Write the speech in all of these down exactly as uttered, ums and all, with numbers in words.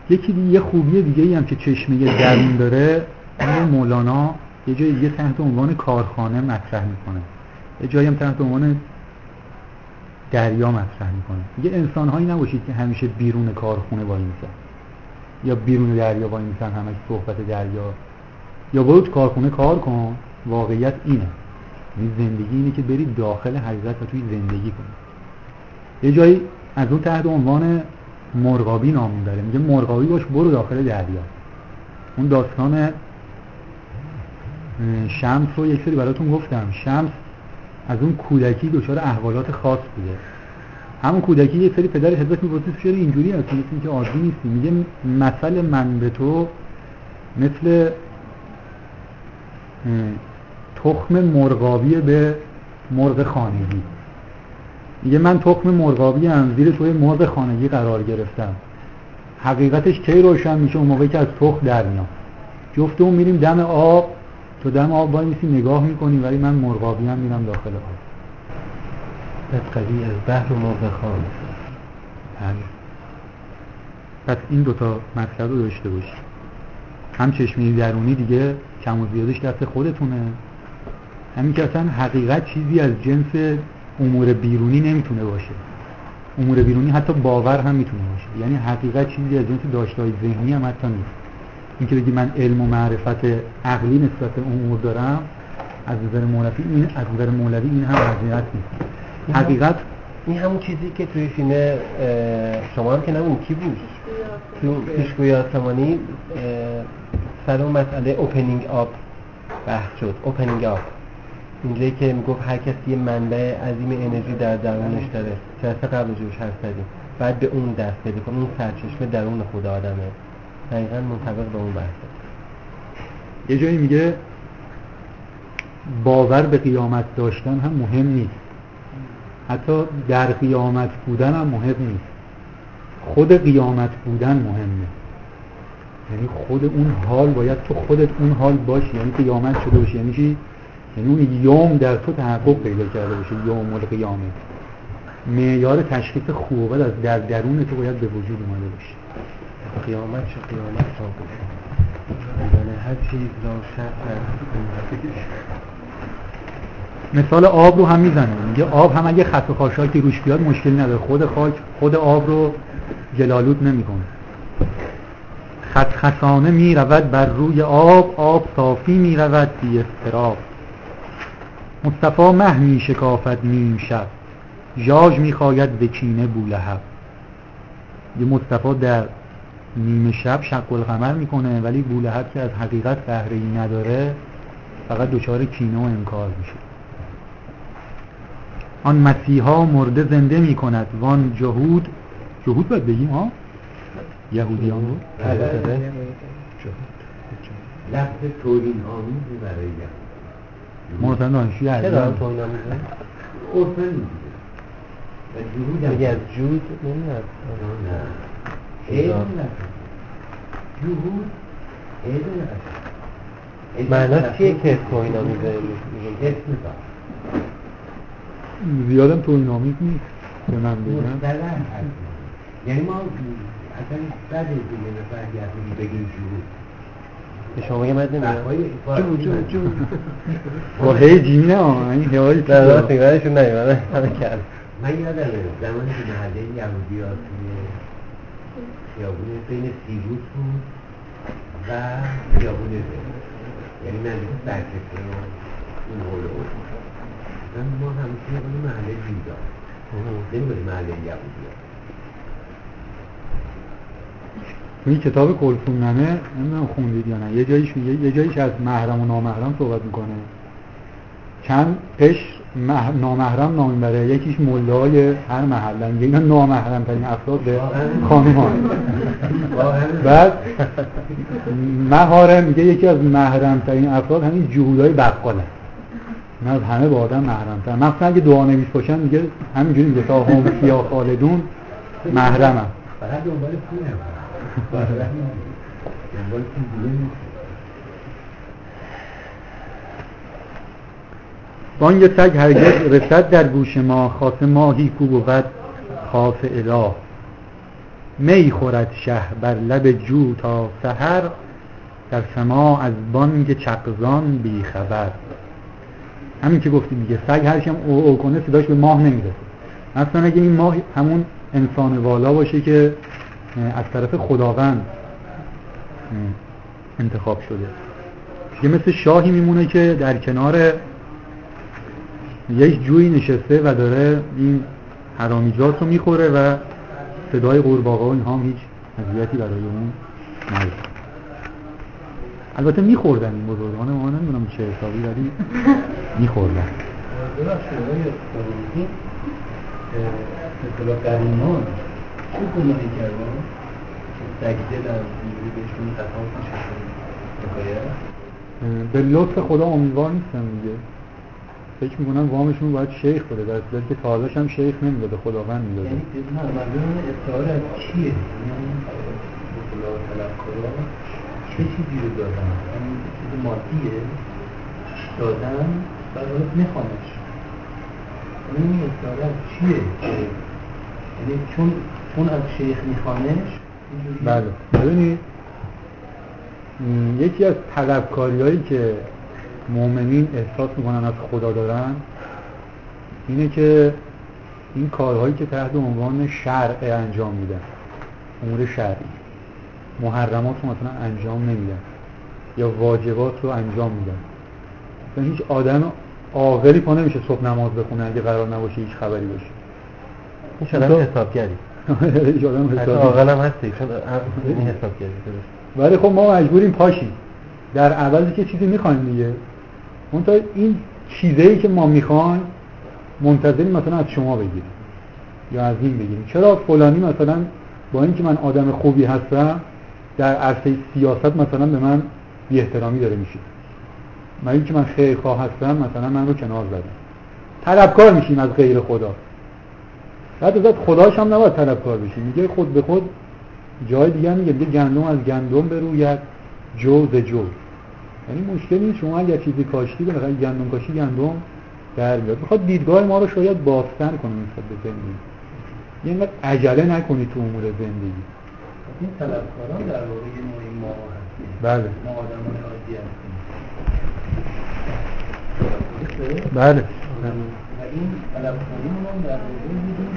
یکی دیگه خوبی دیگه هم که چشمه درون داره، اون مولانا یه جای دیگه تحت عنوان کارخانه مطرح میکنه، یه جایی هم تحت عنوان دریا مطرح میکنه. میگه انسان هایی نباشید که همیشه بیرون کارخونه وای میسن یا بیرون دریا وای میسن همش صحبت دریا، یا برو تو کارخونه کار کن. واقعیت اینه، این زندگی اینه که بری داخل حقیقت و توی زندگی کنی. یه جایی از اون تحت عنوان مرغابی نام میبره، میگه مرغابی باش برو داخل دریا. اون داستان شمس رو یک سری براتون گفتم. شمس از اون کودکی دچار احوالات خاص بوده. همون کودکی یه سری پدر حضرت می‌پرسید چرا اینجوری هستی، مثل اینکه عادی نیستی. میگه مثل من به تو مثل تخم مرغابی به مرغ خانگی. میگه من تخم مرغابی ام، زیر توی مرغ خانگی قرار گرفتم. حقیقتش کی روشن میشه؟ اون موقعی که از تخم در میام. جفتمون میریم دم آب، تو دم آب وای میسی نگاه میکنی، ولی من مرغابی ام میرم داخل آب. از قوی از بحر و مرغ خان. پس این دوتا مطلب رو داشته باشی. هم چشمه درونی دیگه کم و زیادش دست خودتونه، همین که اصلا حقیقت چیزی از جنس امور بیرونی نمیتونه باشه. امور بیرونی حتی باور هم میتونه باشه، یعنی حقیقت چیزی از جنس داشته‌های ذهنی هم حتی نیست. اینکه بگی من علم و معرفت عقلی نسبت به امور دارم، از نظر مولوی این از نظر مولوی این هم حقیقت نیست. حقیقت این همون چیزی که توی فیلم شما هم که نمون کی بود تو پیشگوی آسمانی سر اون مسئله اوپنینگ آپ بحث شد. اوپنینگ آپ اینجایی که میگفت هر کسی یه منبع عظیم انرژی در درونش داره، جلسه قبل جوش حرف زدیم، بعد به اون دست پیدا کنه. اون سرچشمه درون خود آدمه. دقیقاً منطبق به اون بحثه. یه جایی میگه باور به قیامت داشتن هم مهم نیست، حتی در قیامت بودن هم مهم نیست، خود قیامت بودن مهمه. یعنی خود اون حال باید تو خودت اون حال باشی، یعنی قیامت شده باشی. یعنی چی؟ یعنی اون یوم در تو تحقق پیدا کرده باشه، یوم القیامه. معیار تشخیص خوب بعد از در درون تو باید به وجود اومده باشه. قیامت چه قیامت را گفت یعنی هر چیز را شرط. مثال آب رو هم میزنه، میگه آب هم اگه خط و خاشاکی روش بیاد مشکلی نداره، خود خاک خود آب رو جلالود نمیکنه. خط خسانه می رود بر روی آب، آب صافی می رود بی اضطراب. مصطفی مه می شکافد نیم شب، ژاژ می خاید به کینه بولهب. یه مصطفی در نیمه شب شق القمر میکنه، ولی بولهب که از حقیقت بهره ای نداره فقط دچار کینه و انکار میشه. آن مسیحا مرده زنده میکند، وان جهود جهود باید بگیم ها یهودیان بود. لفظ توهین آمیزی برای یهود مرتن دانشوی عزیزم چرا توهین آمیزه؟ عرفا میگه و جهود هم میگه از جود نمیاد. نه علم نکن جهود علم نکن. معنی چیه که توهین آمیزه؟ اسم با زیادم توهین آمیز نیست به من بگم. مستلح هست، یعنی ما اصلا بده دیگه نفر یهودی بگیم جهود به شما بگم مد نمیاد جو جو جو با هی جیمه ها این هوایی نه راست میگه برایشون نمیمونه همه کرد. من یادمه زمانی که محله یهودی ها توی خیابون بین سیروس بود و خیابون زن، یعنی نزدیک سرکسه و اون حول و حول ما همیشه یه محله جودا نمیگوید محله یهودی ها. این کتاب کلثومنامه نمیدونم خوندید یا نه، یه جاییش یه جاییش از محرم و نامحرم صحبت میکنه. چند قشر مح... نامحرم نام میبره، یکیش مولای هر محله، میگه اینا نامحرم ترین افراد به خانوم ها. بعد مهاره میگه یکی از محرم ترین افراد همین جهودای بقاله، نه از همه با آدم محرم تر. مثلا اگه دعا نویس باشن میگه همینجوری میگه تا هم فیا خالدون محرمم. فقط دنبال پول هم دنبال پول دیگه نیست. بانگ سگ هرگز رسد در گوش ما، خاص ماهی کو بود خاص اله. می خورد شه بر لب جو تا سحر، در سماع از بانگ چغزان بی خبر. همین که گفتیم دیگه، سگ هرچی هم او او کنه صداش به ماه نمیرسه. مثلا اگه این ماه همون انسان والا باشه که از طرف خداوند انتخاب شده، یه مثل شاهی میمونه که در کنار یک جوی نشسته و داره این حرامیجات رو میخوره و صدای قورباغه و اینها هم هیچ اذیتی برای اون نداره. البته میخوردن این بزرگان ما، نمیدونم چه حسابی، ولی میخوردن. این مثلا قریمان چه گناهی کردن؟ سجده در اینجوری بهشون قسم میشه به لطف خدا امیدوار نیستن دیگه. فکر میکنم وامشون باید شیخ بده، در صورتی که تازه‌ش هم شیخ نمیداده، خداوند میداده. یعنی نه معلومه استعاره از چیه؟ یعنی خدا طلبکارا چه چیزی رو دادن؟ یعنی چیز مادیه دادن بعد باید میخوامش. یعنی این استعاره از چیه؟ یعنی چون چون از شیخ میخوانش. بله ببینید، یکی از طلبکاری‌هایی که مؤمنین احساس میکنن از خدا دارن اینه که این کارهایی که تحت عنوان شرع انجام میدن، امور شرعی، محرمات رو مثلا انجام نمیدن یا واجبات رو انجام میدن. مثلا هیچ آدم عاقلی پا نمیشه صبح نماز بخونه اگه قرار نباشه هیچ خبری باشه. این شدن حسابگری حتی عاقل هم هستی چون این حسابگری. ولی خب ما مجبوریم پاشیم در عوضی که چیزی میخوایم دیگه. اون تا این چیزایی که ما میخوایم منتظریم مثلا از شما بگیریم یا از این بگیریم. چرا فلانی مثلا با اینکه من آدم خوبی هستم در عرصه سیاست مثلا به من بی احترامی داره میشه، من اینکه من خیرخواه هستم مثلا من رو کنار زده. طلبکار میشیم از غیر خدا. بعد ازت خداش هم نباید طلبکار بشیم. میگه خود به خود جای دیگه میگه میگه گندم از گندم بروید، جو ز جو. یعنی مشکل نیست شما اگر چیزی کاشتی بالاخره گندم کاشی گندم در میاد. میخواد دیدگاه ما رو شاید باستر کنه نسبت به زندگی. یه اینقدر عجله نکنی تو امور زندگی. این طلبکاران در واقع یه نوعی ما هستیم. بله. ما آدمان عادی هستیم. بله. و این طلبکاریمون هم در واقع یه جور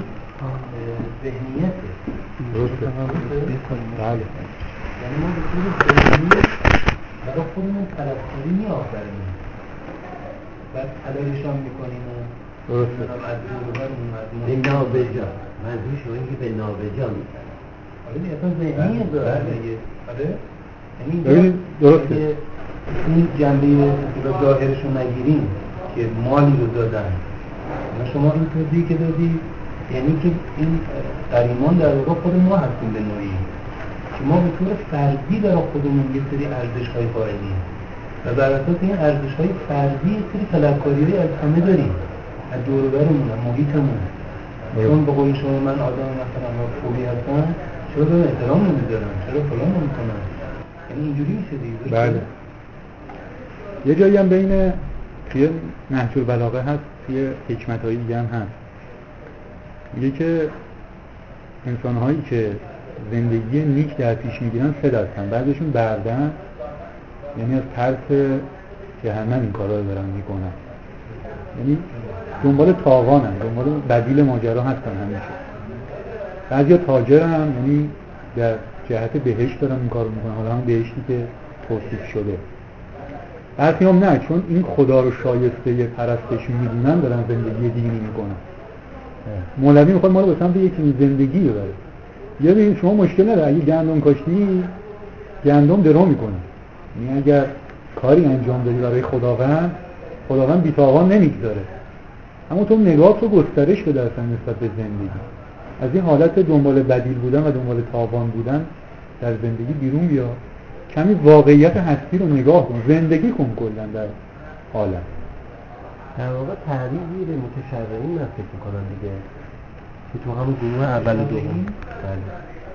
ذهنیته. درسته. بله. یعنی ما به طور ذهنی برای خودمون طلبکاری می‌آفرینیم. بعد حلالش هم می‌کنیم و درسته. از دوربرمون از به نابجا، منظور شما اینکه به نابجا می‌کنم. آره دیگه اصلا ذهنیه داره دیگه. آره. یعنی درسته. این جنبه رو ظاهرش رو نگیریم که مالی رو دادن و شما این توضیحی که دادی یعنی که این غریمان در واقع خود ما هستیم به نوعی که ما به طور فردی در خودمون یه سری ارزش‌های قائلیم و بر اساس این ارزش‌های فردی یه سری طلبکاری‌های از همه داریم، از دور و برمون، از محیطمون. چون به قول شما من آدم مثلا خوبی هستم، چرا به احترام نمیذارم، چرا فلان نمیکنم، یعنی اینجوری میشه دیگه. بله. یه جایی هم بین توی نهج البلاغه هست، توی حکمت‌های دیگه هم هست، میگه که انسان‌هایی که زندگی نیک در پیش میگیرن سه دستن، بعضیشون بردن، یعنی از ترس جهنم این کارا رو دارن میکنن، یعنی دنبال تاوانن، دنبال بدیل ماجرا هستن همیشه. بعضیا تاجرن، یعنی در جهت بهشت دارن این کارو میکنن، حالا هم بهشتی که توصیف شده. بعضی هم نه، چون این خدا رو شایسته پرستش میدونن دارن زندگی دینی میکنن. مولوی میخواد ما رو به سمت یک زندگی ببره. یه ببین شما مشکل نداره اگه گندم کاشتی گندم درو میکنه، یعنی اگر کاری انجام دادی برای خداوند، خداوند بی‌تاوان نمیگذاره. اما تو نگاه تو گسترش بده اصلا نسبت به زندگی، از این حالت دنبال بدیل بودن و دنبال تاوان بودن در زندگی بیرون بیا، کمی واقعیت هستی رو نگاه کن، زندگی کن کلا در حالت. در واقع تعریضی به متشرعین من فکر می‌کنم دیگه که تو همون گروه اول و دوم. بله.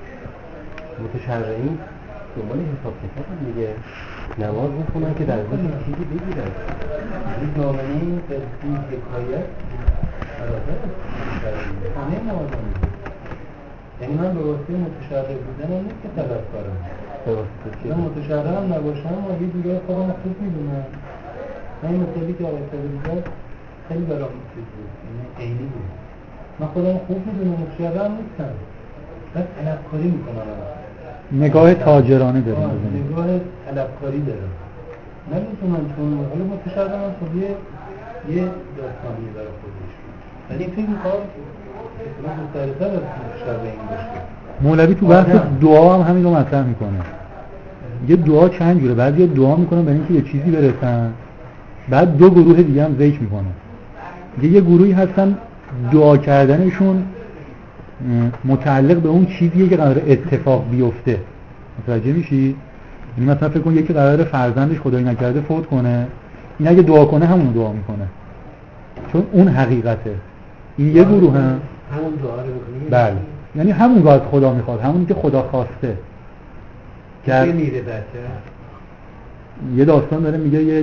متشرعین دنبال حساب کتاب هم دیگه، نماز میخونن که در ازش چیزی بگیرن. این دامنه قصدی حکایت برادر همه ما آدم یعنی من به واسطه متشرع بودن هم نیست که طلب کارم درسته من متشرع هم نباشم و یه دیگه خودم خوب میدونم. من این مثالی که آقای صادقی زد خیلی برام چیز بود، یعنی عینی بود. من خودم خوب میدونم متشرع هم نیستم، بس طلبکاری میکنم. نگاه تاجرانه داریم. نگاه طلبکاری دارم. نمیتونم چون حالا متشرع هم خب یه یه داستانی برای خودش، ولی فکر میکنم اصلا مسترسر از متشرع این باشه. مولوی تو بحث دعا هم همین رو مطرح میکنه. یه دعا چند جوره، بعضی دعا میکنن برای اینکه یه چیزی برسن، بعد دو گروه دیگه هم ذکر میکنه. یه گروهی هستن دعا کردنشون متعلق به اون چیزیه که قرار اتفاق بیفته. متوجه میشی؟ یعنی مثلا فکر کن یکی قراره فرزندش خدای نکرده فوت کنه، این اگه دعا کنه همون دعا میکنه چون اون حقیقته. این یه گروه هم همون دعا رو میکنه. بله، یعنی همون که خدا میخواد، همونی که خدا خواسته. که میره بچه یه داستان داره میگه یک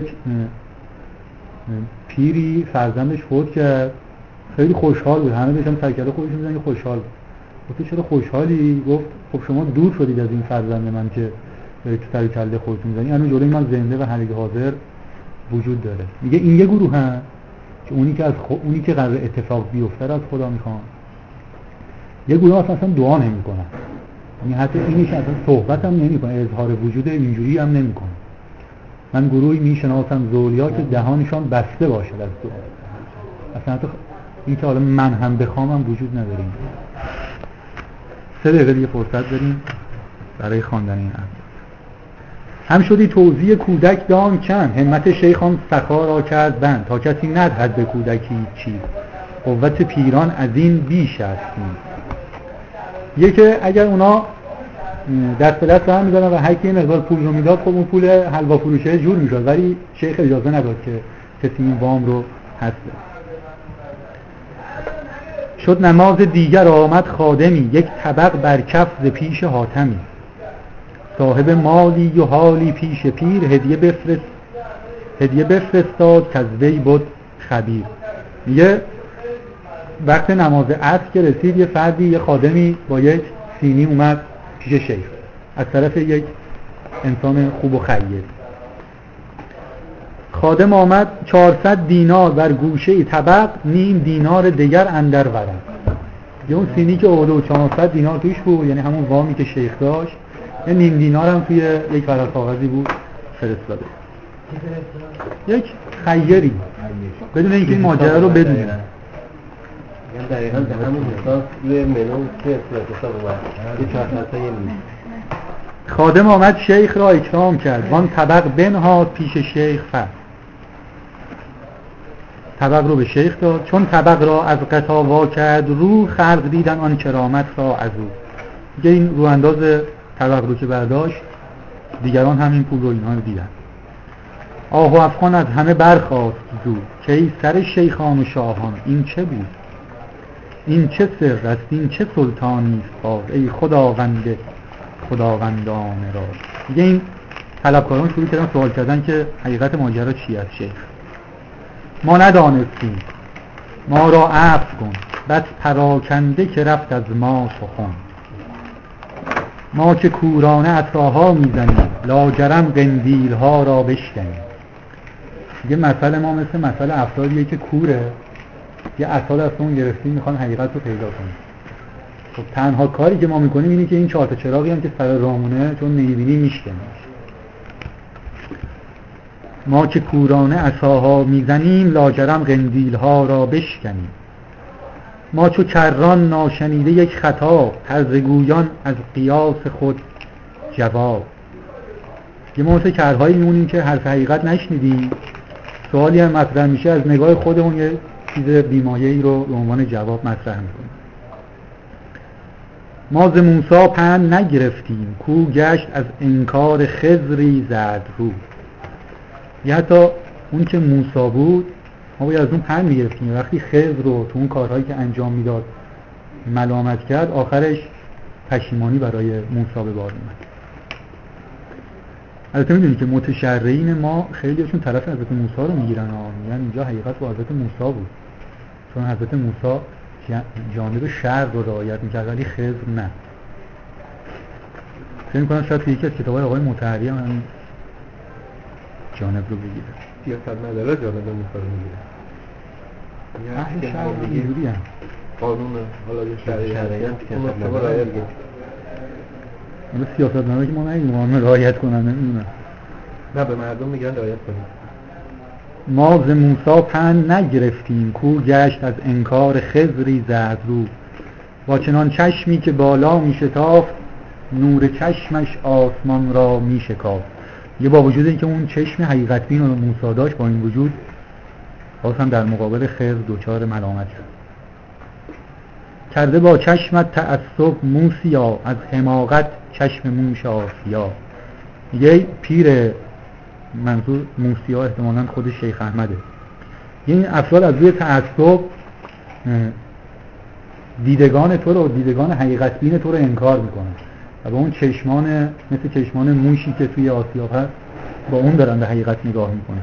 پیری فرزندش فوت کرد، خیلی خوشحال بود، همه داشتن سرکله خودش میزنن که خوشحال بود. گفت چرا خوشحالی؟ گفت خب شما دور شدید از این فرزند من که دارید تو سرکله خودتون میزنید، یعنی جلوی من زنده و حالی حاضر وجود داره. میگه این یه گروه هم که اونی که از خو... اونی که قرار اتفاق بیفته از خدا میخوان. یه گروه اصلا دعا نمیکنن، یعنی حتی اینی که اصلا صحبت هم نمیکنه، اظهار وجود اینجوری هم نمیکنه. من گروهی میشناسم زولیا که دهانشان بسته باشد از دعا. اصلا حتی این که حالا من هم بخوام هم وجود نداریم. سه دقیقه دیگه فرصت داریم برای خواندن این آیه. هم شدی توزیع کودک دام چند، همت شیخان سخا را کرد بند، تا کسی ندهد به کودکی چیز، قوت پیران از این بیش است. یکی اگر اونا دست به دست هم می‌زدن و هر کی مقدار پول رو میداد، خب اون پول حلوا فروشه جور میشد، ولی شیخ اجازه نداد که کسی این وام رو حذف. شد نماز دیگر آمد خادمی، یک طبق بر کف ز پیش حاتمی، صاحب مالی و حالی پیش پیر، هدیه بفرست هدیه بفرستاد که از وی بود خبیر. میگه وقت نماز عصر که رسید، یه فردی، یه خادمی با یک سینی اومد پیش شیخ از طرف یک انسان خوب و خیر. خادم آمد چهارصد دینار بر گوشه طبق، نیم دینار دیگر اندر ورق. یه اون سینی که اوله و چهارصد دینار توش بود، یعنی همون وامی که شیخ داشت، یه نیم دینار هم توی یک ورق کاغذی بود فرستاده. یک خیری بدون اینکه این ماجرا رو بدونه. یعنی دقیقاً به همون حساب روی منو که صورت حساب اومد یه چهارصد تا یه نیم. خادم آمد شیخ را اکرام کرد، وان طبق بنهاد پیش شیخ فرد. طبق رو به شیخ داد، چون طبق را از قطا وا کرد رو، خلق دیدن آن کرامت را از او. دیگه این رو انداز طبق رو که برداشت، دیگران هم این پول رو اینها رو دیدن. آه و افغان از همه برخاست زود، که ای سر شیخان و شاهان این چه بود؟ این چه سر است؟ این چه سلطانی است باز؟ ای خداوند خداوندان را. دیگه این طلبکاران شروع کردن سوال کردن که حقیقت ماجرا چی است شیخ؟ ما ندانستیم، ما را عفو کن، بس پراکنده که رفت از ما سخن. ما که کورانه عصاها میزنیم، لاجرم قندیل ها را بشکنیم. یه مسئله ما مثل مسئله افرادیه که کوره، یه عصا دست اون گرفتیم میخوان حقیقت رو پیدا کنیم. خب تنها کاری که ما میکنیم اینه که این چهار تا چراغی هم که سر رامونه چون نمیبینی میشکنیم. ما که کورانه عصاها میزنیم، لاجرم قندیل ها را بشکنیم. ما چو کران ناشنیده یک خطا، هرزگویان از قیاس خود جواب. یه ما مثل کرهایی میمونیم که حرف حقیقت نشنیدیم، سوالی هم مطرح میشه، از نگاه خودمون یه چیز بیمایه‌ای رو به عنوان جواب مطرح میکنیم. ما ز موسی پند نگرفتیم، کو گشت از انکار خضری زد رو. یا حتی اون که موسی بود ما باید از اون پند میگرفتیم، وقتی خضر رو تو اون کارهایی که انجام میداد ملامت کرد، آخرش پشیمانی برای موسی به بار اومد. البته میدونی که متشرعین ما خیلیشون طرف حضرت موسی رو میگیرن ها، میگن اینجا حقیقت با حضرت موسی بود، چون حضرت موسی جانب شر رو رعایت میکرد ولی خضر نه. فکر می‌کنم شاید توی یکی از کتاب‌های آقای مطهری هم همین جانب رو بگیره. سیاست مدارا جانب رو می‌خواد میگیره. اهل شر اینجوری هم قانونه حالا یه شرایط سیاست مدارا رعایت کنه. حالا سیاست مدارا که ما نمی‌گیم قانون رعایت کنن نمی‌دونم. نه به مردم میگن رعایت کنید. ما ز موسی پند نگرفتیم کو گشت از انکار خضری زرد رو با چنان چشمی که بالا می شتافت نور چشمش آسمان را می شکافت. یه با وجود اینکه اون چشم حقیقت بین رو موسی داشت با این وجود باز هم در مقابل خضر دوچار ملامت شد. کرده با چشمت تعصب موسیا از حماقت چشم موش آسیا. یه پیر منظور موسیا احتمالاً خود شیخ احمده. این افراد از روی تعصب دیدگان تو رو دیدگان حقیقت بین تو رو انکار میکنن و با اون چشمان مثل چشمان موشی که توی آسیاب هست با اون دارن به حقیقت نگاه میکنن.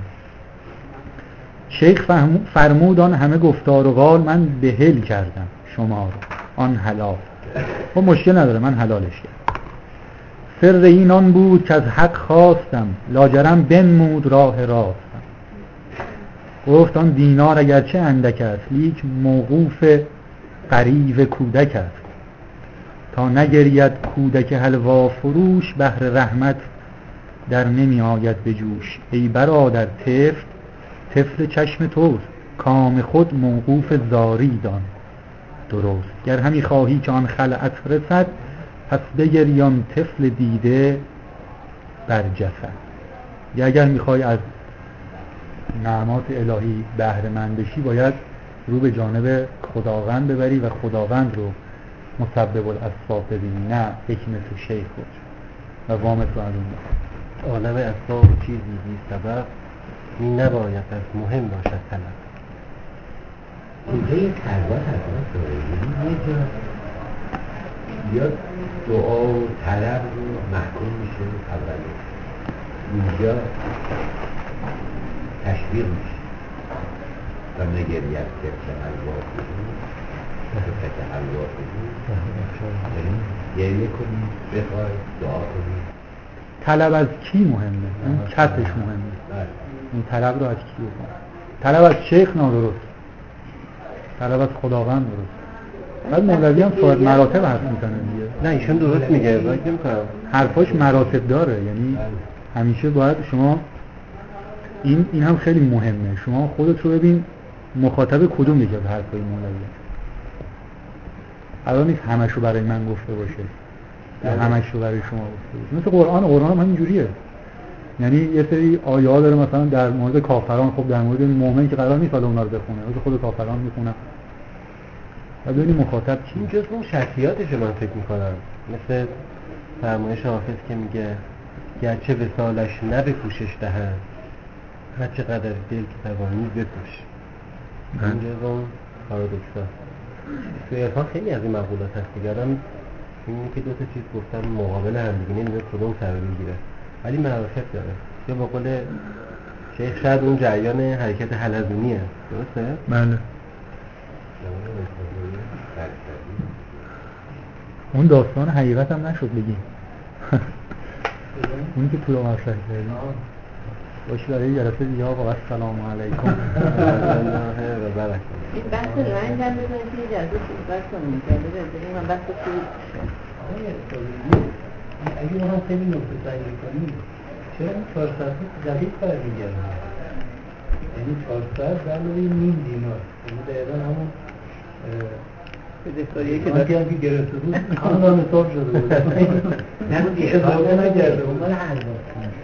شیخ فرمود آن همه گفتار و قال من بهل کردم شما رو آن حلال. خب مشکل نداره من حلالش کردم. سر این آن بود که از حق خواستم لاجرم بنمود راه راستم. گفت آن دینار اگرچه اندک است لیک موقوف قریب کودک است. تا نگرید کودک حلوا فروش بهر رحمت در نمی آید به جوش. ای برادر طفل طفل چشم توست کام خود موقوف زاری دان درست. گر همی خواهی که آن خلعت رسد پس بگریان طفل دیده بر جسد. یا اگر میخوای از نعمات الهی بهره مند بشی باید رو به جانب خداوند ببری و خداوند رو مسبب الاسباب ببینی نه حکمت و شیخ باش و وامت رو از اون. عالم اسباب چیزی بی سبب می نباید از مهم باشد طلب. اینجا یک خلوت هست یه جا یا دعا و طلب رو محکوم میشه اوله اینجا تشویق میشه و نگرید طفل حلوا فروش طفل حلوا فروش یعنی گریه کنید بخواید دعا کنید. طلب از کی مهمه؟ اون کسش مهمه. این طلب رو از کی بکنه؟ طلب از شیخ نادرست، طلب از خداوند درست. بعد مولوی هم صاحب مراتب حرف میزنه دیگه. نه ایشون درست میگه باید نمی‌کنم حرفاش مراتب داره. یعنی همیشه باید شما این این هم خیلی مهمه شما خودت رو ببین مخاطب کدوم یکی از حرفای مولوی. الان نیست همش رو برای من گفته باشه یا همش رو برای شما گفته باشه. مثل قرآن قرآن هم همین جوریه. یعنی یه سری آیه ها داره مثلا در مورد کافران، خب در مورد مؤمن که قرار نیست حالا اونا رو بخونه مثل خود کافران میخونه و ببینیم مخاطب کی. این جز اون شخصیاتشه من فکر میکنم. مثل فرمایش حافظ که میگه گرچه وصالش نه به کوشش دهند هر چقدر دل که توانی بکوش. این جز اون پارادوکسا توی عرفان خیلی از این مقولات هست دیگه. آدم میبینی که دو تا چیز گفتن مقابل هم دیگه نمیدونه کدوم سر بگیره ولی مراتب داره. یا با قول شیخ شاید اون جریان حرکت حلزونیه. درسته؟ بله. اون داستان حقیقت هم نشد بگیم. اونی که پورا مطرح کردیم باشه برای جلسه دیگه. آقا السلام علیکم. این بحث رنگ هم بزنید که یه جلسه صحبت کنیم که من بحث خوبی اگه ما هم خیلی نکته سعی می‌کنیم چرا این چهار ساعت دقیق برمیگرده؟ یعنی چهار ساعت علاوه نیم دینار یعنی دقیقا همون بدهکاریه که داشتی هم که گرفته بود کاملا حساب شده بود. نبودی اضافه نگرده اون مال حلوا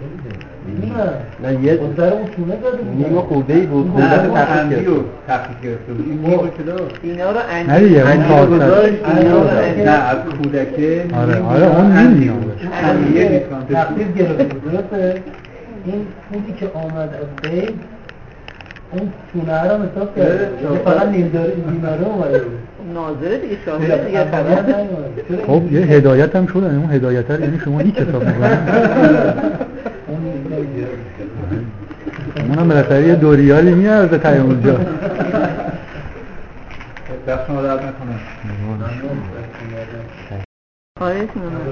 نه نه یه در اون تونه زده بود نیم خورده‌ای بود. نه تخفیف و تخفیف گرفته بود. این نیم کدام اینا رو نه دیگه اون چهار گذاشت نه از کودکه. آره آره اون نیم دینار تخفیف گرفته بود. درسته این پولی که آمد از بین اون تونه رو حساب کرده فقط نیم دیناره اومده بود. ناظره دیگه شامل دیگه خبر. خب یه هدایت هم شده. اون هدایت رو یعنی شما هیچ حساب می‌کنید. اونم بالاخره یه دو ریالی میارزه تا اونجا. دست شما درد نکنه. خواهش می‌کنم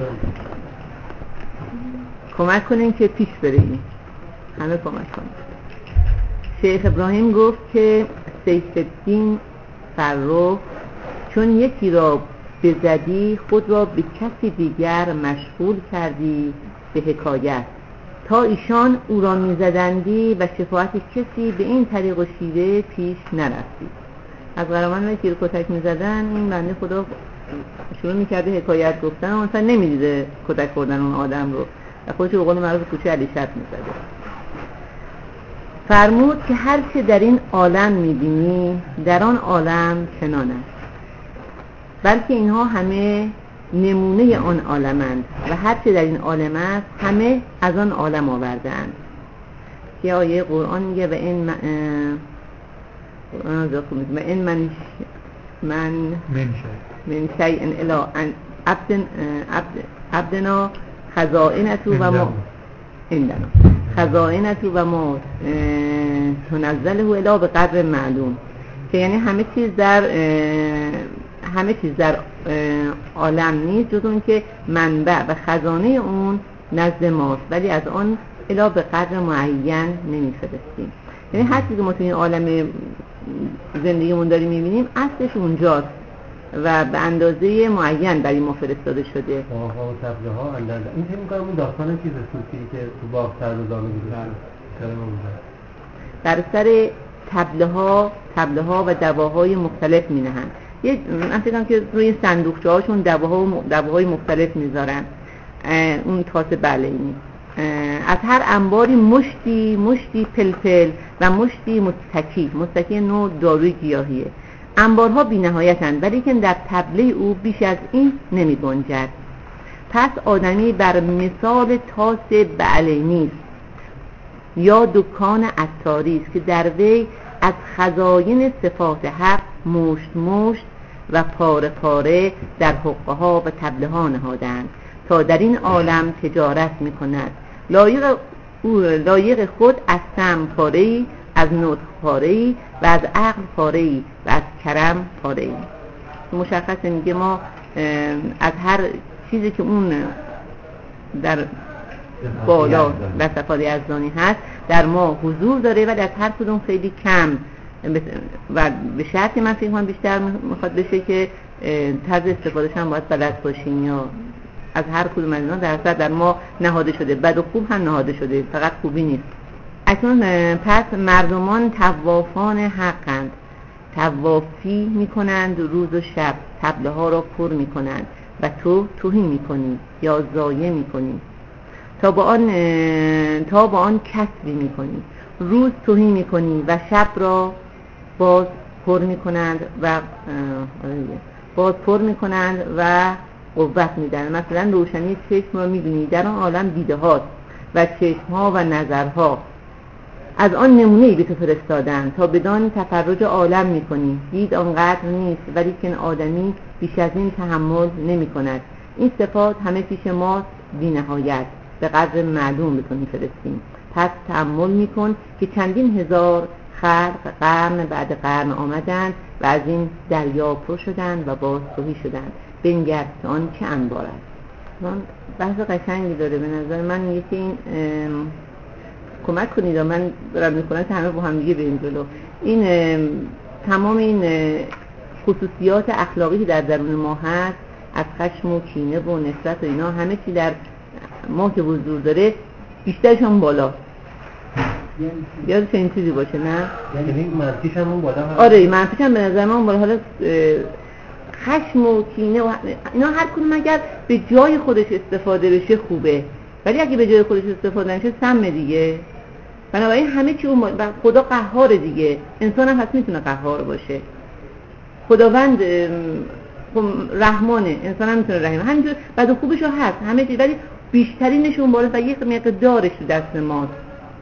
کمک کنین که پیش بریم، همه کمک کنین. شیخ ابراهیم گفت که سیف الدین فرخ چون یکی را بزدی خود را به کسی دیگر مشغول کردی به حکایت تا ایشان او را میزدندی و شفاعت کسی به این طریق و شیوه پیش نرفتی. از قرآن که کتک میزدن این بنده خدا شروع میکرده حکایت گفتن و مثلا نمیدیده کتک خوردن اون آدم رو و خودش به قول معروف کوچه علی شط میزده. فرمود که هر چه در این عالم میبینی در آن عالم چنان است، بلکه اینها همه نمونه آن عالمند و هر چه در این عالم است همه از آن عالم آوردند. که آیه قرآن میگه و این من قرآن و این من من من شیء الا ان عبد عبدنا خزائنته و ما عندنا خزائنته و ما تنزله الا به قدر معلوم. که یعنی همه چیز در همه چیز در عالم نیست جز اون که منبع و خزانه اون نزد ماست، ولی از آن الا به قدر معین نمی‌فرستیم. یعنی هر چیزی که ما توی این عالم زندگیمون داریم می‌بینیم اصلش اونجاست و به اندازه معین برای ما فرستاده شده. آها و تبله ها اندازه این فکر می‌کنم اون داستان چیز صوفی که تو باغ سربازا می‌گفتن در سر تبله ها تبله ها و دواهای مختلف می‌نهند. یه من فکر کنم که روی صندوقچه هاشون دواها و دواهای مختلف میذارن. اون تاسه بلعینی از هر انباری مشتی مشتی پلپل و مشتی مستکی مستکی نوع داروی گیاهیه. انبارها بی نهایتند ولی که در تبله او بیش از این نمی گنجد. پس آدمی بر مثال تاس بلعینی یا دکان عطاری است که در وی از خزاین صفات حق مشت مشت و پاره پاره در حقه ها و تبله ها نهادند تا در این عالم تجارت می کند. لایق, لایق خود از سم پاره‌ای، از نطق پاره‌ای و از عقل پاره‌ای و از کرم پاره‌ای. مشخصه میگه ما از هر چیزی که اون در بالا و صفات یزدانی هست در ما حضور داره و از هر کدوم خیلی کم و به شرطی من فکر کنم بیشتر میخواد بشه که طرز استفادهش هم باید بلد باشین یا از هر کدوم از اینا درصد در ما نهاده شده. بد و خوب هم نهاده شده، فقط خوبی نیست. اکنون پس مردمان توافان حقند، توافی میکنند روز و شب، تبله ها را پر میکنند و تو توهین میکنی یا ضایع میکنی تا با آن تا با آن کسبی میکنی. روز توهین میکنی و شب را باز پر میکنند و باز پر میکنند و قوت میدن. مثلا روشنی چشم رو میبینی در آن عالم دیده هاست و چشم ها و نظرها از آن نمونه‌ای به تو فرستادن تا بدان تفرج عالم میکنی. دید آنقدر نیست ولی که آدمی بیش از این تحمل نمیکند. این صفات همه پیش ما بی نهایت به قدر معلوم به تو میفرستیم. پس تأمل میکن که چندین هزار خلق قرن بعد قرن آمدند و از این دریا پر شدند و باز تهی شدند. بنگر که آن چه انبار است. من بحث قشنگی داره به نظر من. یکی این کمک کنید و من دارم میکنم که همه با هم دیگه بریم جلو. این تمام این خصوصیات اخلاقی که در درون ما هست از خشم و کینه و نفرت و اینا همه چی در ما که حضور داره بیشترش هم بالا یاد چنین چیزی باشه نه؟ یعنی منفیش هم اون بالا هست؟ آره منفیش هم به نظر من اون بالا. حالا خشم و کینه و اینا هر کدوم اگر به جای خودش استفاده بشه خوبه، ولی اگه به جای خودش استفاده نشه سم دیگه. بنابراین همه چی اون خدا قهار دیگه، انسان هم هست میتونه قهار باشه. خداوند رحمانه، انسان هم میتونه رحیم. همینجور بد و خوبش هست همه چی، ولی بیشترینش اون بالا و یک مقدارش تو دست ماست.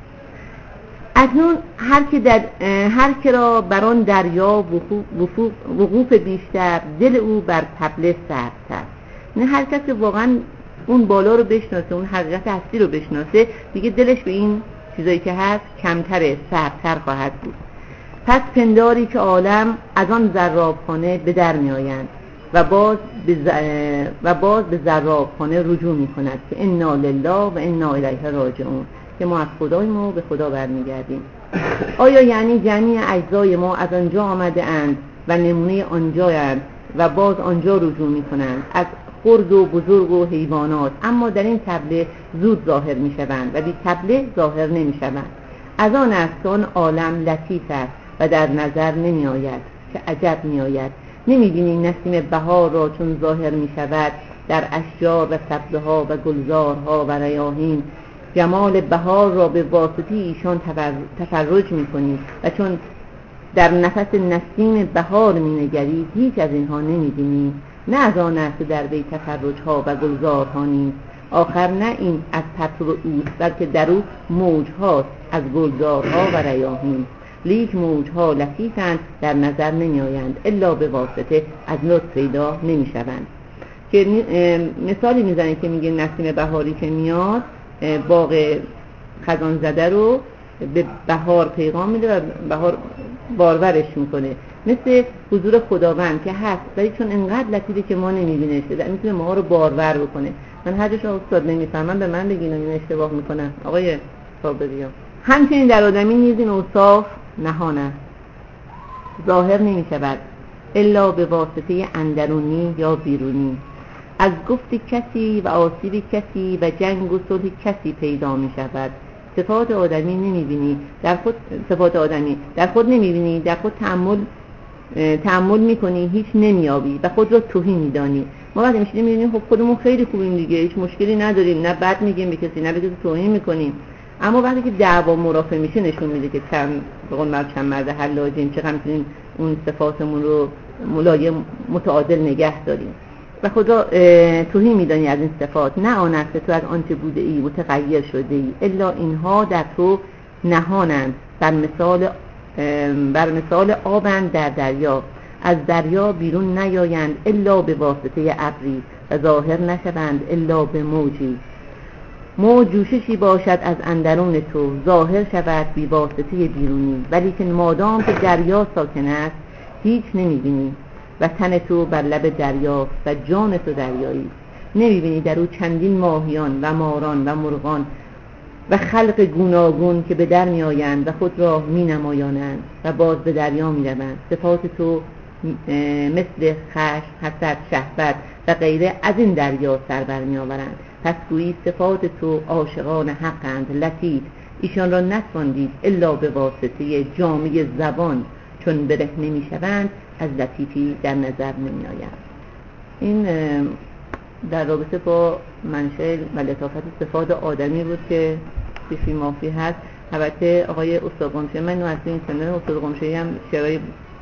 اکنون هر که در هر که را بران دریا وقوف بیشتر دل او بر تبله سردتر. نه هر کس که واقعا اون بالا رو بشناسه، اون حقیقت هستی رو بشناسه، دیگه دلش به این چیزایی که هست کمتره، سردتر خواهد بود. پس پنداری که عالم از آن زرابخانه به در می آیند و باز به ز... و باز به زرابخانه رجوع می کند که انا لله و انا الیه راجعون، که ما از خداییم و به خدا برمیگردیم. آیا یعنی جمعی اجزای ما از آنجا آمده اند و نمونه آنجا اند و باز آنجا رجوع می کنند از خرد و بزرگ و حیوانات، اما در این طبله زود ظاهر می شوند و بی طبله ظاهر نمی شوند. از آن است که آن عالم لطیف است و در نظر نمی آید که عجب می آید. نمی بینی نسیم بهار را چون ظاهر می شود در اشجار و سبزه ها و گلزارها و ریاحین، جمال بهار را به واسطه ایشان تفرج می کنی و چون در نفس نسیم بهار می نگری هیچ از اینها نمی بینی. نه از آن است در وی تفرجها و گلزارها نیست، آخر نه این از پرتو اوست، بلکه در او موجهاست از گلزارها و ریاحین، لیک موجها لطیفند در نظر نمی آیند الا به واسطه از لطف پیدا نمی شوند. که مثالی میزنه که میگه نسیم بهاری که میاد باغ خزان زده رو به بهار پیغام میده و بهار بارورش میکنه، مثل حضور خداوند که هست ولی چون انقدر لطیفه که ما نمیبینیش میتونه ما رو بارور بکنه. من هر جا استاد نمیفهمم به من بگین این اشتباه میکنم آقای صابریا. همچنین در آدمی نیز این اوصاف نهان است، ظاهر نمیشود الا به واسطه اندرونی یا بیرونی، از گفت کسی و آسیب کسی و جنگ و صلح کسی پیدا می شود. صفات آدمی نمیبینی در خود صفات آدمی در خود نمیبینی، در خود تأمل تأمل میکنی هیچ نمیابی و خود را توهی میدانی. ما وقتی میشینیم میبینیم خب خودمون خیلی خوبیم دیگه، هیچ مشکلی نداریم، نه بد میگیم به کسی نه به کسی توهین میکنیم، اما وقتی که دعوا مرافعه میشه نشون میده که چند به قول مرد چند مرد حلاجیم، چقدر میتونیم اون صفاتمون رو ملایم متعادل نگه داریم و خدا توهین میدانی از این صفات. نه آن است تو از آنچه بوده ای متغیر شده ای، الا اینها در تو نهانند، بر مثال بر مثال آبند در دریا، از دریا بیرون نیایند الا به واسطه ابری و ظاهر نشوند الا به موجی. موج جوششی باشد از اندرون تو، ظاهر شود بی واسطه بیرونی، ولی که مادام که دریا ساکن است هیچ نمیبینی و تن تو بر لب دریا و جان تو دریایی، نمیبینی در او چندین ماهیان و ماران و مرغان و خلق گوناگون که به در می آیند و خود را می نمایانند و باز به دریا می روند. صفات تو مثل خشم، حسد، شهوت و غیره از این دریا سر بر می آورند. پس گویی صفات تو عاشقان حقند، لطیف، ایشان را نتواندید الا به واسطه جامعه زبان، چون بره نمی شوند از لطیفی در نظر نمی آیند. این در رابطه با منشأ و لطافت صفات آدمی بود که فیفی مافی هست. البته آقای استاد قمشی، من از این سنه استاد قمشی هم شعرهای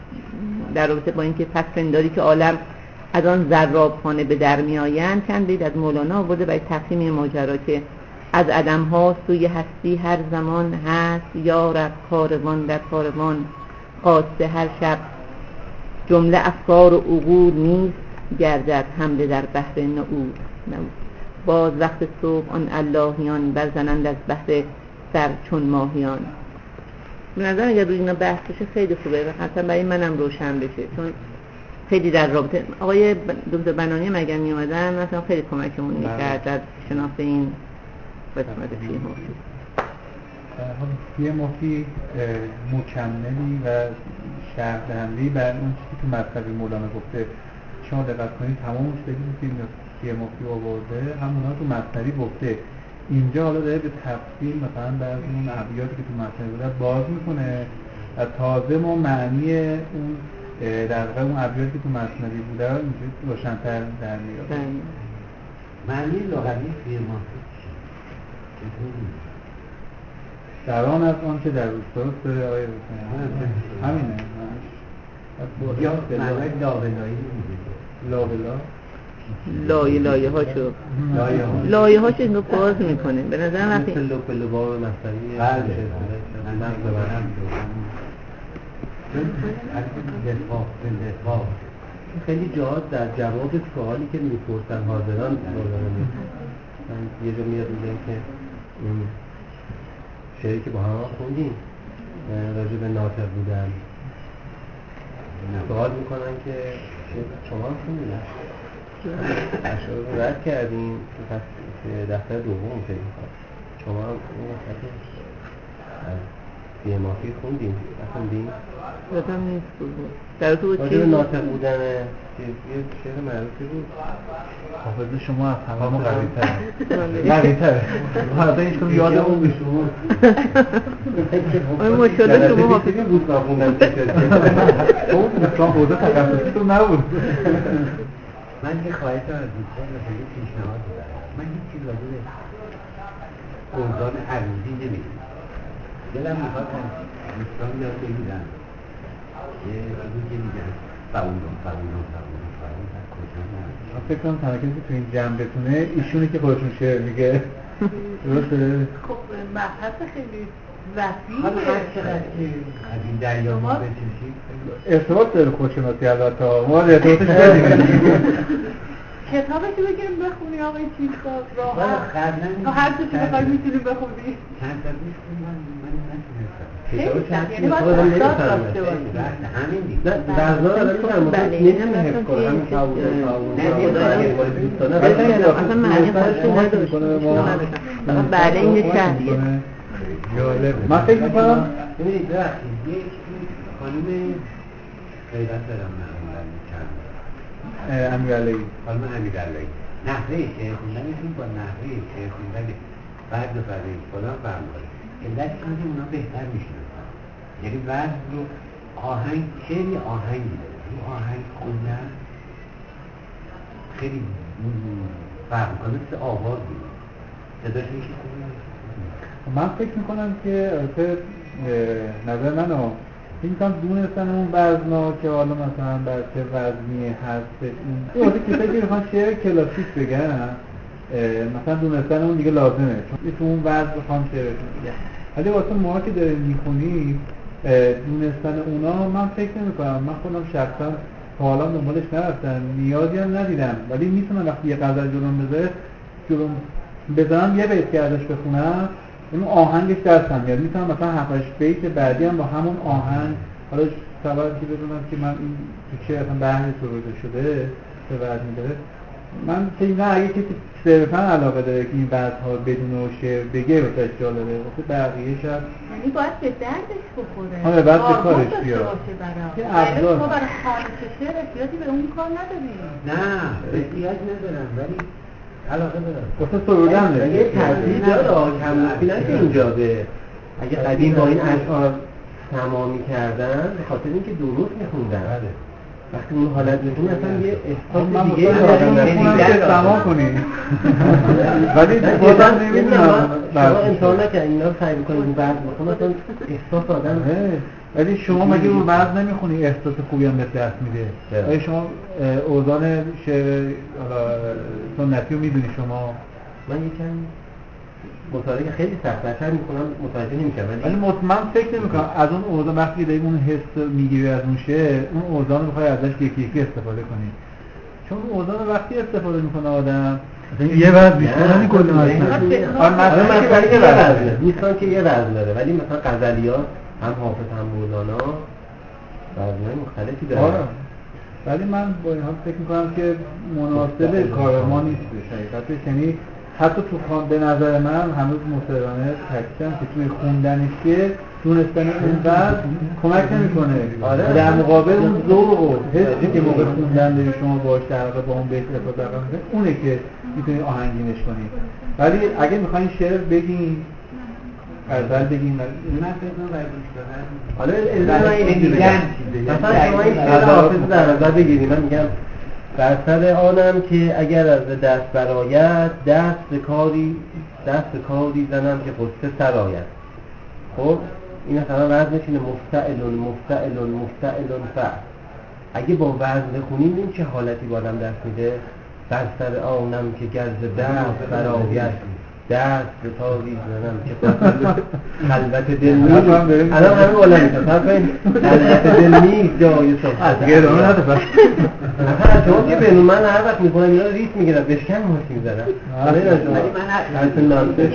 در رابطه با اینکه پس پنداری که عالم از آن زرابخانه به در می آیند چند بیت از مولانا آورده برای تفهیم ماجرا که از عدم ها سوی هستی هر زمان هست، یا رب کاروان در کاروان قاصد هر شب، جمله افکار و عقول نیست گردد حمله در بحر نعود. باز وقت صبح آن اللهیان برزنند از بحر سر چون ماهیان. به نظر اگر روی اینا بحث بشه خیلی خوبه و حتی برای منم روشن بشه، چون خیلی در رابطه آقای دکتر بنانی هم اگر می اومدن مثلا خیلی کمکمون میکرد در شناخت این قسمت فیه مافی. خب فیه مافی مکملی و شرح دهنده‌ای بر اون چیزی که تو مطلب مولانا گفته. شما دقت کنید تمامش بگید فیه مافی آورده همونها تو مطلبی گفته، اینجا حالا داره به تفصیل مثلا بعضی اون ابیاتی که تو مطلب بوده باز میکنه و تازه ما معنی اون در واقع اون ابیاتی که تو مطلبی بوده رو اینجوری روشن‌تر در میاد. معنی لغوی فیه مافی در آن از آن که در روستاست داره آیه حسین همینه یا معنی لابلایی میده لابلا لایه لایه هاشو لایه هاشو اینو باز میکنه به نظر من مثل لب لباب مصنوی بله مغز برم لفاف به لفاف خیلی جاهات در جواب سوالی که میپرسن حاضران مولانا من یه جا میاد میگن که اون شعری که با هم خوندیم راجع به ناطق بودن سوال میکنن که شما هم خوندین اشعار رو رد کردین که دفتر دوم فکر میکنم شما هم این وقت از بیمافی خوندین خوندین؟ یادم نیست بود در تو راجب ناطق بودن یه شعر معروفی بود حافظ شما از همه قوی تره قوی تره حالا این شما یادمون به شما آیا ماشاءالله شما حافظ بود نخوندن که اون شما حوزه تخصصی تو نبود من که خواهش دارم از دوستان و خیلی پیشنهاد دارم من هیچ چیز راجع به اوزان عروضی نمیدونم دلم میخواد دوستان میاد بگیدن یه چیزی که میگن فعولون فعولون فعولون فعولون در کجا نمیدونم من فکر کنم تنها کسی که تو این جمع بتونه ایشونی که خودشون شعر میگه درسته؟ خب مبحث خیلی وسیعه حالا هر چقدر که از این دریا ما بچشید ارتباط داره خودشناسی البته ما ارتباطش بدیم کتابشو بگیریم بخونی آقای چیزا راحت تا هر چیزی که بخوایی میتونی بخونی چند تا بیش خوندم من نتونستم خیلی سخت یعنی باید استاد داشته باشی همین دیگه نه وزنا رو الان میگم نمیتونه حفظ کنه همین تعاون تعاون اصلا معنی خودشون نداشت فقط بله این شهریه جالب من فکر میکنم ببینید ببخشید یک خانم غیبت دارم معمولا چند امیرعلی خانم امیرعلی نحوه شعر خوندنشون با نحوه شعر خوندن فرد و فرید فلان فرق داره علت اینه که اونا بهتر میشناسن یعنی وزن رو آهنگ شعری آهنگی داره رو آهنگ خوندن خیلی فرق میکنه مثل آواز بود صداش میشه من فکر میکنم که البته نظر منو فکر میکنم دونستن اون وزنا که حالا مثلا بر چه وزنی هستش این واسه کسایی که میخوان شعر کلاسیک بگن مثلا دونستن اون دیگه لازمه چون تو اون وزن بخوام شعرشون بگن ولی واسه ما که داریم میخونیم دونستن اونا من فکر نمیکنم من خودم شخصا تا حالا دنبالش نرفتم نیازی هم ندیدم ولی میتونم وقتی یه غزل جلوم بذاره جلوم بذارم یه بیت که ازش بخونم اون آهنگش دستم میاد میتونم مثلا هفت هشت بیت بعدی هم با همون آهنگ حالا سبب که بدونم که من این تو چه اصلا بحثی سروده شده چه وزنی داره من فکر نه اگه کسی صرفا علاقه داره که این وزن‌ها بدون و شعر بگه واسه جالبه واسه بقیه شاید یعنی باید به دردش بخوره آره بعد به کارش بیاد که ابزار ما برای خوانش شعر احتیاجی به اون کار نداریم نه احتیاج ندارم ولی علاقه دارم واسه سرودن یه ترتیب داره کم نه که اینجا به اگه قدیم با این اشعار تمامی کردن به خاطر اینکه درست میخوندن وقتی اون حالت میخونه اصلا یه احساس دیگه میخونم که تمام کنی ولی بازم نمیدونم شما امتحان نکن اینا رو سعی میکنید اون بعض بخون اصلا احساس آدم ولی شما مگه رو بعض نمیخونی احساس خوبی هم به دست میده آیا شما اوزان شعر سنتی رو میدونی شما من یکم مطالعه خیلی سخت اثر میکنم متوجه نمیشم ولی مطمئن فکر نمیکنم از اون اوزان وقتی داری اون حس میگیری از اون شعر اون اوزان رو بخوای ازش یکی یکی استفاده کنی چون اون اوزان وقتی استفاده میکنه آدم یه وزن میکنه کلی مثلا آره مثلا یه وزن دوستان که یه وزن داره ولی مثلا غزلیات هم حافظ هم مولانا وزن‌های مختلفی داره ولی من با این حال فکر میکنم که مناسب کار ما نیستش حقیقتش یعنی حتی تو خوان به نظر من هنوز مصرانه تکتم که توی خوندنش که دونستن اون وزن کمک نمیکنه آره در مقابل اون ذوق و حسی که موقع خوندن داری شما باش در واقع با اون بیت ارتباط برقرار می‌کنی اونه که میتونی آهنگینش کنی ولی اگه میخواین شعر بگین غزل بگین من فکر کنم برای گوش دادن حالا الزام اینجوری بگم مثلا شما این شعر حافظ در نظر بگیرید من میگم بر سر آنم که اگر از دست براید دست به کاری دست به کاری زنم که قصه سرآید خب این مثلا وزنش اینه مفتعلون مفتعلون مفتعلون فعل اگه با وزن بخونیم این چه حالتی با آدم دست میده بر سر آنم که گرز دست براید دست به کاری زنم که قصه خلوت دل نیست الان همه بالا میشن تا کنیم خلوت دل نیست جای صحبت گرانه نداره اصلا شما که بینون من هر وقت میکنم اینا رو ریس میگیرم بشکن ماسی میزنم ولی من حرف نانسه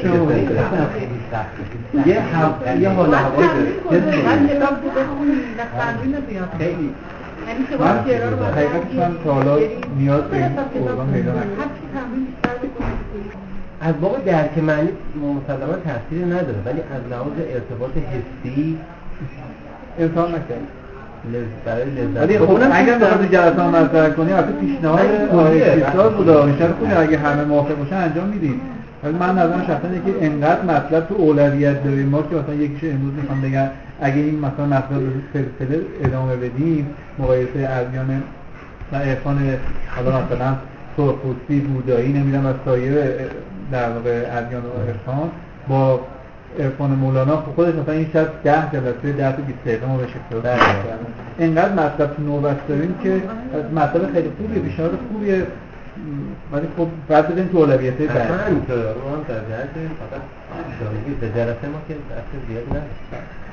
یه حال یه حال هوایی داره من کتاب رو بخونیم و تمرین بیاد خیلی یعنی شما شعرها رو مثلا حقیقتش من تا حالا نیاز به این ارگان پیدا نکردم. هر چی تمرین بیشتر بکنید. از باب درک معنی مسلما تاثیر نداره، ولی از لحاظ ارتباط حسی امتحان نکرد. برای لذت. ولی خب اگر بخواد جلسه مطرح کنی البته پیشنهاد آقای کیسار بود، آقایشون خوبه اگه همه موافق باشن انجام میدیم. ولی من نظرم شخصا اینه که انقدر مطلب تو اولویت داریم ما که مثلا یکیشو امروز میخوام بگم اگه این مثلا مطلب رو سلسله ادامه بدیم، مقایسه ادیان و عرفان حالا مثلا سرخپوستی، بودایی، نمیدونم از سایر در واقع ادیان و عرفان با عرفان مولانا خودش مثلا این شب ده جلسه ده تا بیست دقیقه ما بشه کردن. اینقدر مطلب تو نوبت داریم که مطلب خیلی خوبیه، پیشنهاد خوبیه، ولی خب بعد بدیم تو اولویت‌های بعد. اصلا اینطوره، ما هم در جهت فقط جانبی به جلسه ما که اصلا زیاد نه.